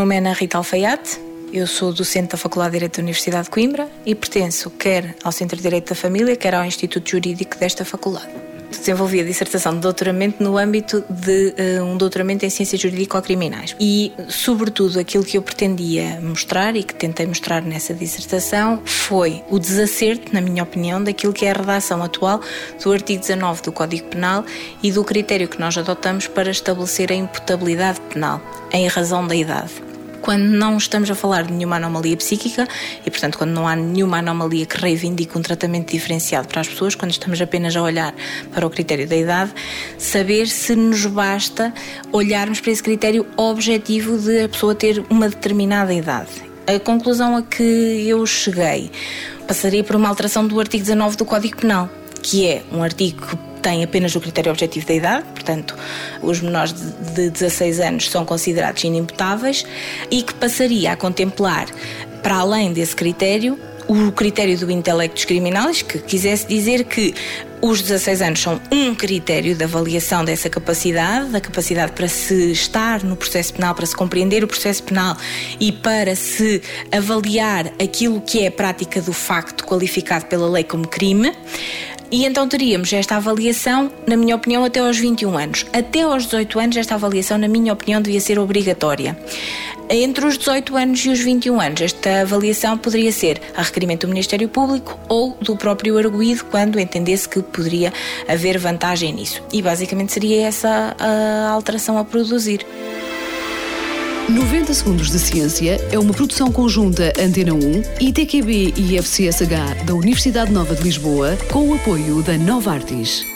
nome é Ana Rita Alfaiate, eu sou docente da Faculdade de Direito da Universidade de Coimbra e pertenço quer ao Centro de Direito da Família, quer ao Instituto Jurídico desta faculdade. Desenvolvi a dissertação de doutoramento no âmbito de um doutoramento em Ciências Jurídico-Criminais e, sobretudo, aquilo que eu pretendia mostrar e que tentei mostrar nessa dissertação foi o desacerto, na minha opinião, daquilo que é a redação atual do artigo 19 do Código Penal e do critério que nós adotamos para estabelecer a imputabilidade penal, em razão da idade. Quando não estamos a falar de nenhuma anomalia psíquica e, portanto, quando não há nenhuma anomalia que reivindique um tratamento diferenciado para as pessoas, quando estamos apenas a olhar para o critério da idade, saber se nos basta olharmos para esse critério objetivo de a pessoa ter uma determinada idade. A conclusão a que eu cheguei passaria por uma alteração do artigo 19 do Código Penal, que é um artigo que tem apenas o critério objetivo da idade, portanto, os menores de 16 anos são considerados inimputáveis e que passaria a contemplar, para além desse critério, o critério do intelectus criminalis, que quisesse dizer que os 16 anos são um critério de avaliação dessa capacidade, da capacidade para se estar no processo penal, para se compreender o processo penal e para se avaliar aquilo que é a prática do facto qualificado pela lei como crime. E então teríamos esta avaliação, na minha opinião, até aos 21 anos. Até aos 18 anos, esta avaliação, na minha opinião, devia ser obrigatória. Entre os 18 anos e os 21 anos, esta avaliação poderia ser a requerimento do Ministério Público ou do próprio arguido, quando entendesse que poderia haver vantagem nisso. E basicamente seria essa a alteração a produzir. 90 Segundos de Ciência é uma produção conjunta Antena 1, ITQB e FCSH da Universidade Nova de Lisboa, com o apoio da Novartis.